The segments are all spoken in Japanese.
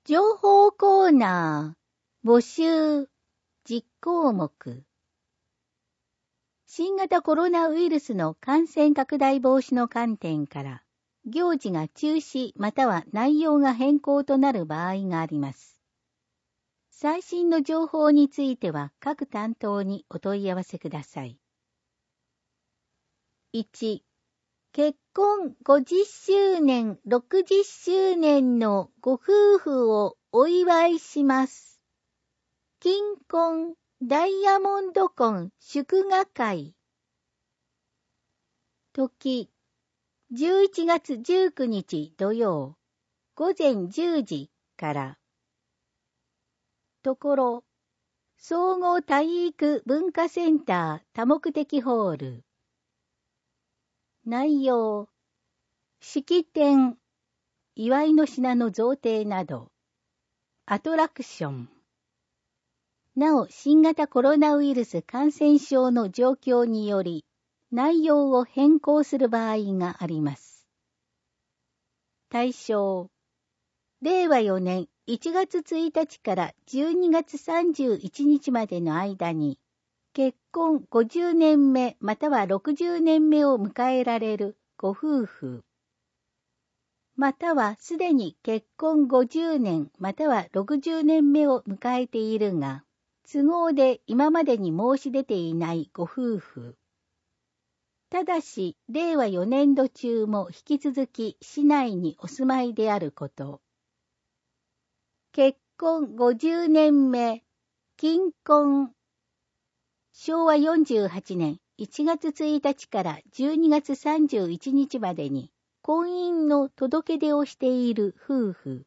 情報コーナー、募集、実項目。新型コロナウイルスの感染拡大防止の観点から、行事が中止または内容が変更となる場合があります。最新の情報については各担当にお問い合わせください。1、結婚50周年、60周年のご夫婦をお祝いします。金婚、ダイヤモンド婚祝賀会。時、11月19日土曜、午前10時から。ところ、総合体育文化センター多目的ホール。内容、式典、祝いの品の贈呈など、アトラクション。なお、新型コロナウイルス感染症の状況により、内容を変更する場合があります。対象、令和4年1月1日から12月31日までの間に、結婚50年目または60年目を迎えられるご夫婦、またはすでに結婚50年または60年目を迎えているが、都合で今までに申し出ていないご夫婦。ただし、令和4年度中も引き続き市内にお住まいであること。結婚50年目、金婚。昭和48年1月1日から12月31日までに婚姻の届け出をしている夫婦。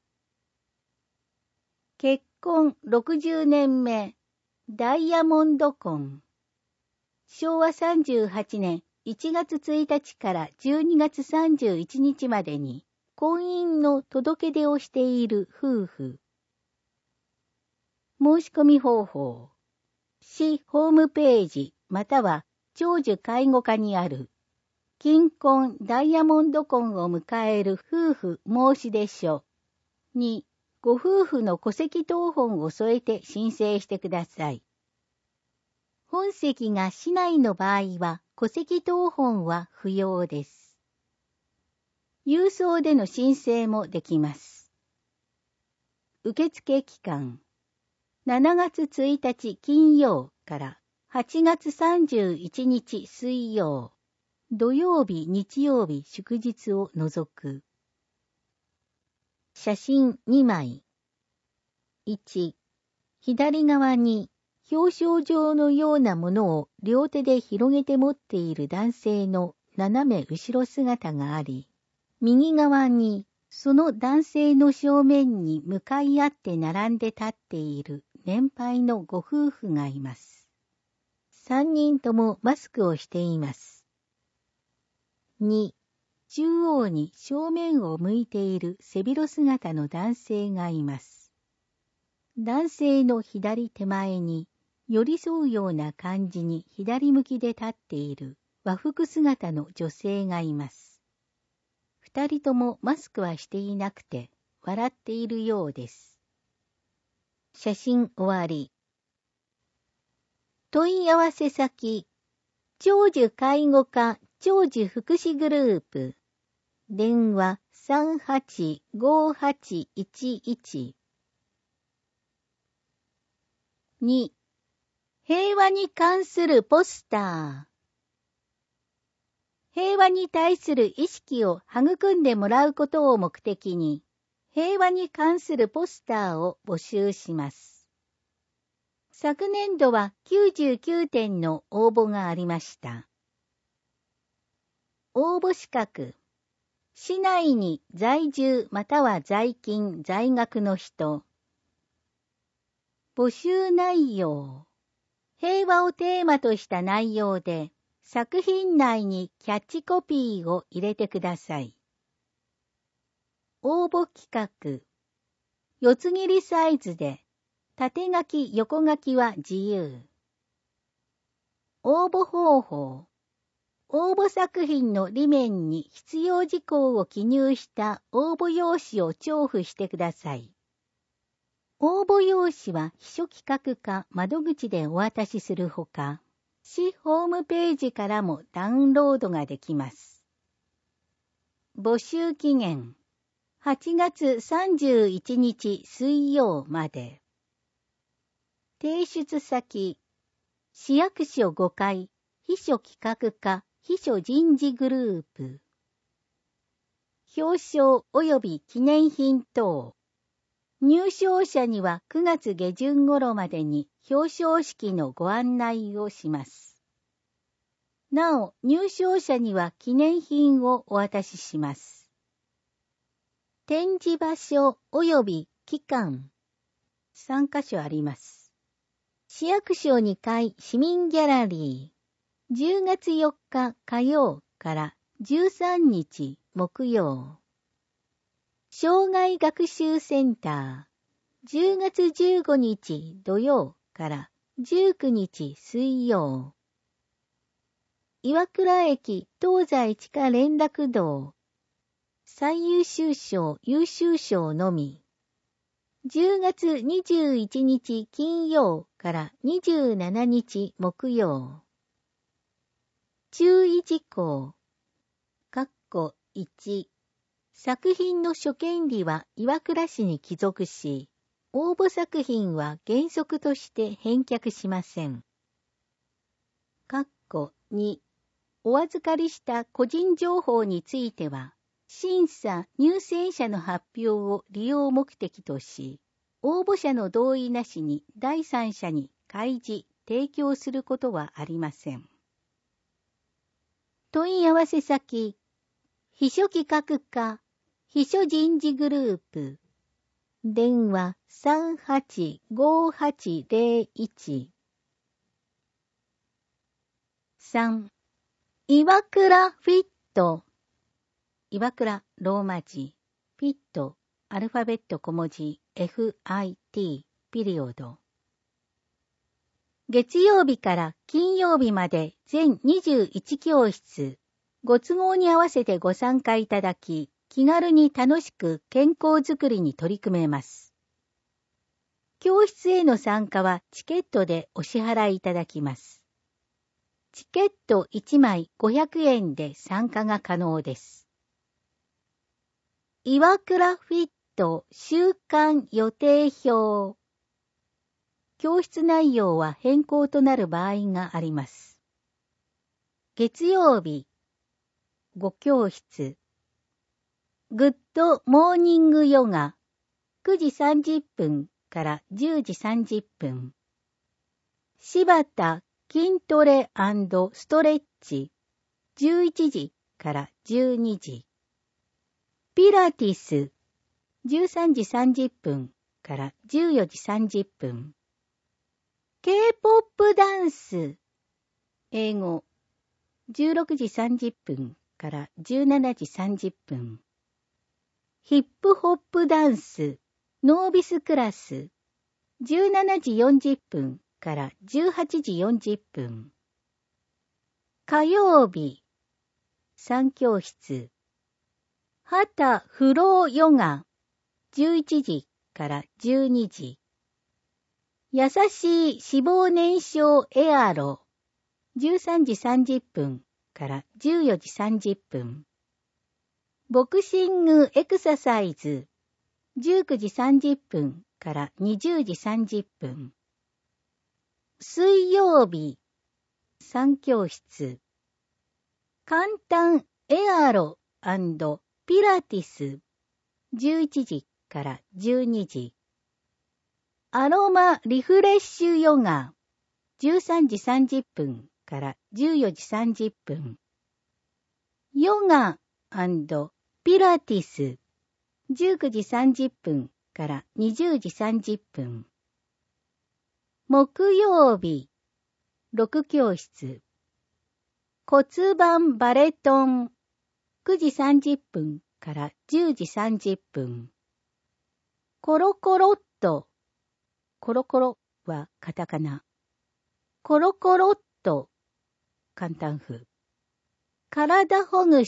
結婚60年目、ダイヤモンド婚。昭和38年1月1日から12月31日までに婚姻の届け出をしている夫婦。申し込み方法。市ホームページまたは長寿介護課にある金婚ダイヤモンド婚を迎える夫婦申出書にご夫婦の戸籍謄本を添えて申請してください。本籍が市内の場合は戸籍謄本は不要です。郵送での申請もできます。受付期間7月1日金曜から8月31日水曜、土曜日、日曜日、祝日を除く。写真2枚。1、左側に表彰状のようなものを両手で広げて持っている男性の斜め後ろ姿があり、右側にその男性の正面に向かい合って並んで立っている年配のご夫婦がいます。3人ともマスクをしています。2、中央に正面を向いている背広姿の男性がいます。男性の左手前に寄り添うような感じに左向きで立っている和服姿の女性がいます。2人ともマスクはしていなくて笑っているようです。写真終わり。問い合わせ先、長寿介護課長寿福祉グループ、電話385811。2、平和に関するポスター。平和に対する意識を育んでもらうことを目的に、平和に関するポスターを募集します。昨年度は99点の応募がありました。応募資格。市内に在住または在勤在学の人。募集内容。平和をテーマとした内容で、作品内にキャッチコピーを入れてください。応募規格。四つ切りサイズで、縦書き横書きは自由。応募方法。応募作品の裏面に必要事項を記入した応募用紙を重付してください。 応募用紙は秘書企画課窓口でお渡しするほか、市ホームページからもダウンロードができます。募集期限、8月31日水曜まで。提出先、市役所5階、秘書企画課、秘書人事グループ。表彰及び記念品等。入賞者には9月下旬頃までに表彰式のご案内をします。なお、入賞者には記念品をお渡しします。展示場所及び期間。3カ所あります。市役所2階市民ギャラリー。10月4日火曜から13日木曜。障害学習センター。10月15日土曜から19日水曜。岩倉駅東西地下連絡道。最優秀賞優秀賞のみ。10月21日金曜から27日木曜。注意事項。1、作品の所権利は岩倉市に帰属し、応募作品は原則として返却しません。2、お預かりした個人情報については、審査・入選者の発表を利用目的とし、応募者の同意なしに第三者に開示・提供することはありません。問い合わせ先、秘書企画課、秘書人事グループ、電話 385801。3、岩倉フィット。岩倉ローマ字、フィット、アルファベット小文字 FIT、ピリオド。月曜日から金曜日まで全21教室、ご都合に合わせてご参加いただき、気軽に楽しく健康づくりに取り組めます。教室への参加はチケットでお支払いいただきます。チケット1枚500円で参加が可能です。岩倉フィット週間予定表。教室内容は変更となる場合があります。月曜日、5教室。グッドモーニングヨガ。9時30分から10時30分。柴田筋トレ&ストレッチ。11時から12時。ピラティス。13時30分から14時30分。K-POP ダンス。英語。16時30分から17時30分。ヒップホップダンス。ノービスクラス。17時40分から18時40分。火曜日。3教室。ハタフローヨガ。11時から12時。優しい脂肪燃焼エアロ。13時30分から14時30分。ボクシングエクササイズ。19時30分から20時30分。水曜日。3教室。簡単エアロ&ピラティス。11時から12時。アロマリフレッシュヨガ。13時30分から14時30分。ヨガ&ピラティス。19時30分から20時30分。木曜日。6教室。骨盤バレトン。9時30分から10時30分。コロコロっと。コロコロはカタカナ。コロコロっと。簡単風。体ほぐ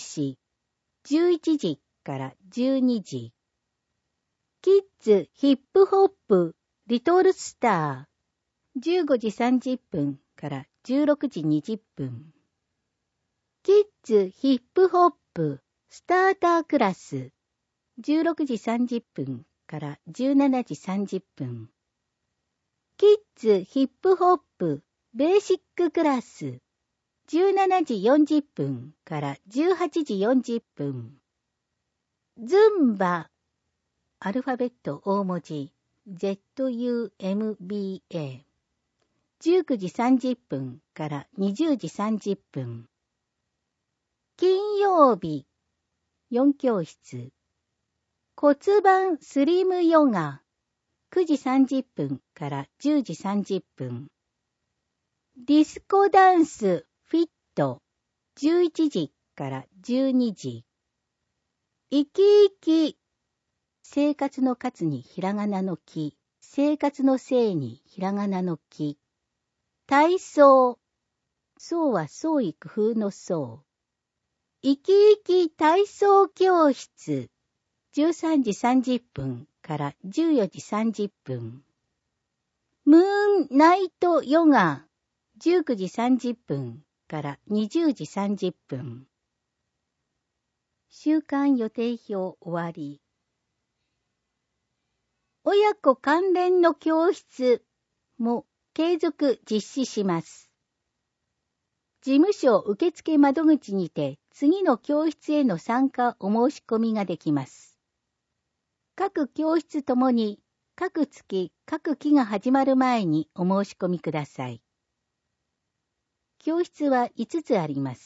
し。11時から12時。キッズヒップホップリトルスター、15時30分から16時20分。キッズヒップホップ、スタータークラス、16時30分から17時30分。キッズヒップホップ、ベーシッククラス、17時40分から18時40分。ズンバ、アルファベット大文字、ZUMBA、19時30分から20時30分。金曜日、4教室。骨盤スリムヨガ、9時30分から10時30分。ディスコダンスフィット、11時から12時。生き生き、生活の活にひらがなのき、生活の生にひらがなのき。体操、そうは創意工夫のそう。生き生き体操教室、13時30分から14時30分。ムーンナイトヨガ、19時30分から20時30分。週間予定表終わり。親子関連の教室も継続実施します。事務所受付窓口にて次の教室への参加お申し込みができます。各教室ともに各月各期が始まる前にお申し込みください。教室は5つあります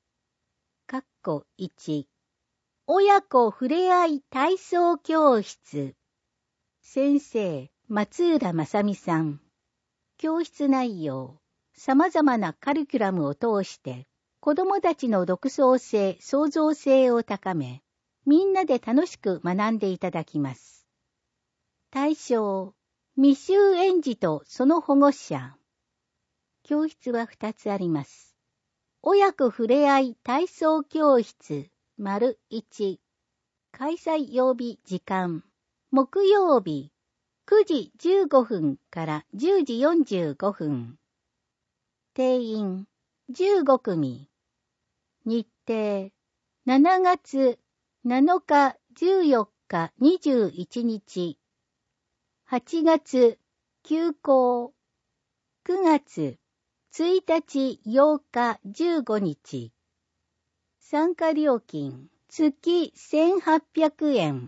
。1、親子ふれあい体操教室。先生、松浦正美さん。教室内容。様々なカリキュラムを通して子どもたちの独創性、創造性を高め、みんなで楽しく学んでいただきます。対象、未就園児とその保護者。教室は2つあります。親子ふれあい体操教室、1、開催曜日時間、木曜日、9時15分から10時45分。定員15組。日程7月7日14日21日。8月休校。9月1日8日15日。参加料金月1800円。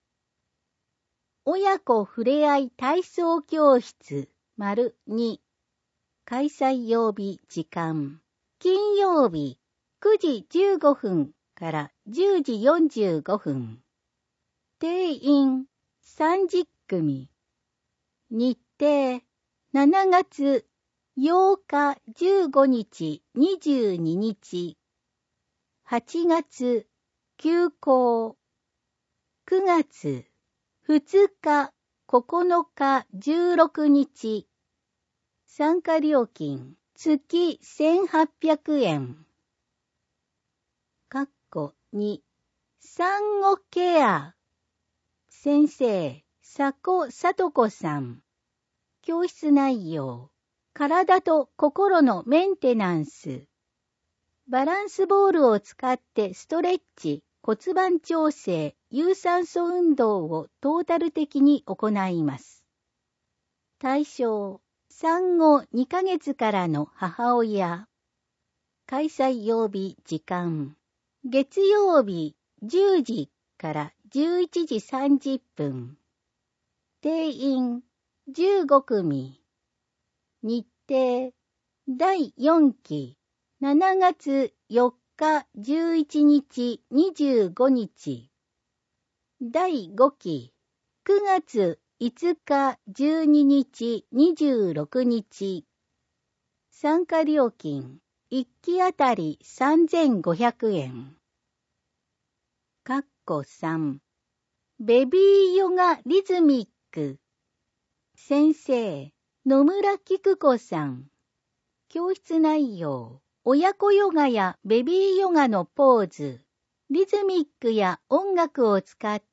親子ふれあい体操教室 ②開催曜日時間。金曜日9時15分から10時45分。定員30組。日程7月8日15日22日。8月休校。9月2日9日16日。参加料金月1800円。2、産後ケア。先生、佐古聡子さん。教室内容。体と心のメンテナンス。バランスボールを使ってストレッチ、骨盤調整、有酸素運動をトータル的に行います。対象。産後2ヶ月からの母親。開催曜日時間。月曜日10時から11時30分。定員15組。日程第4期7月4日11日25日。第5期9月5日12日26日。参加料金1期あたり3500円。3ベビーヨガリズミック。先生、野村菊子さん。教室内容。親子ヨガやベビーヨガのポーズ。リズミックや音楽を使って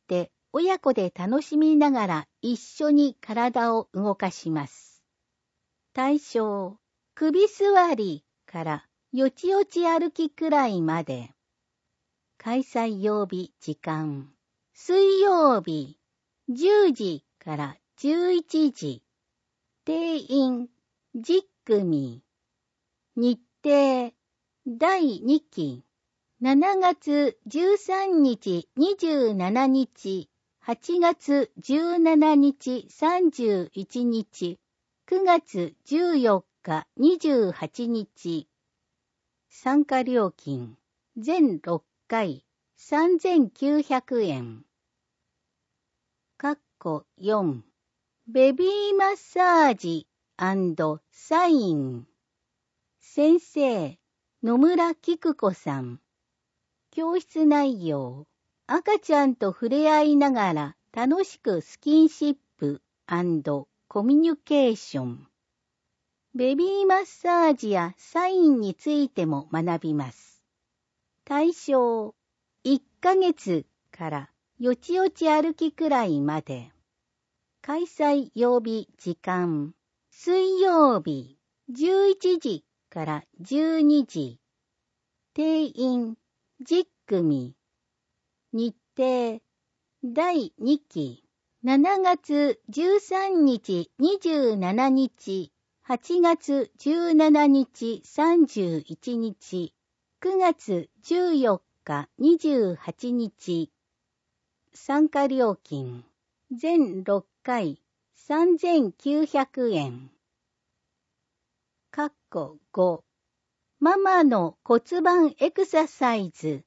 親子で楽しみながら一緒に体を動かします。対象、首座りからよちよち歩きくらいまで。開催曜日時間、水曜日、10時から11時。定員、10組。日程、第2期、7月13日27日、8月17日31日、9月14日28日。参加料金、全6回、3900円。4、ベビーマッサージ&サイン。先生、野村菊子さん。教室内容、赤ちゃんと触れ合いながら楽しくスキンシップ&コミュニケーション。ベビーマッサージやサインについても学びます。対象、1ヶ月からよちよち歩きくらいまで。開催曜日時間、水曜日、11時から12時。定員、10組。日程、第2期、7月13日27日、8月17日31日、9月14日28日。参加料金、全6回、3900円。5、ママの骨盤エクササイズ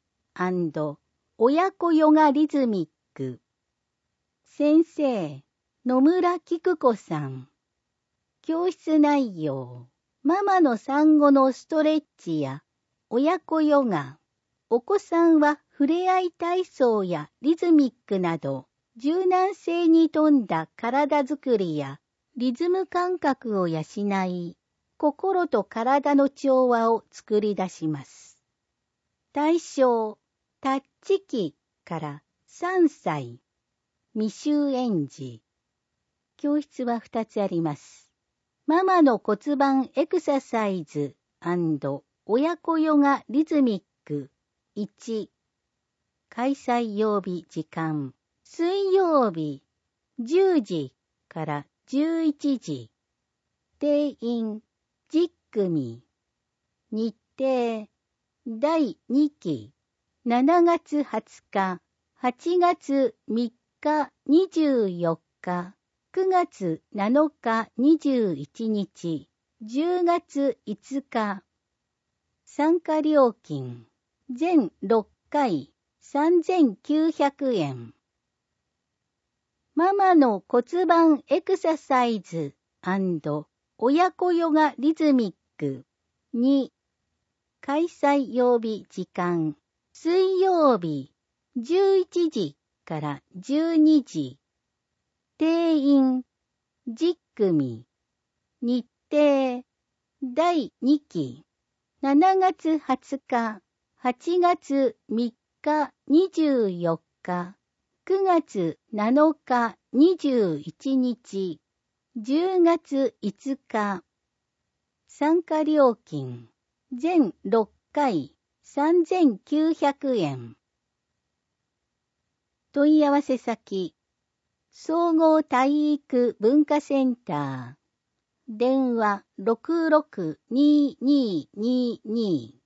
&親子ヨガリズミック。先生、野村菊子さん。教室内容、ママの産後のストレッチや親子ヨガ。お子さんは触れ合い体操やリズミックなど、柔軟性に富んだ体づくりやリズム感覚を養い、心と体の調和を作り出します。対象、タッチ期から3歳。未就園児。教室は2つあります。ママの骨盤エクササイズ&親子ヨガリズミック。1、開催曜日時間、水曜日、10時から11時。定員、10組。日程、第2期、7月20日、8月3日24日、9月7日21日、10月5日。参加料金、全6回、3900円。ママの骨盤エクササイズ&親子ヨガリズミック。2、開催曜日時間、水曜日、11時から12時。定員、10組。日程、第2期、7月20日、8月3日24日、9月7日21日、10月5日。参加料金、全6回、3900円。問い合わせ先、総合体育文化センター。電話662222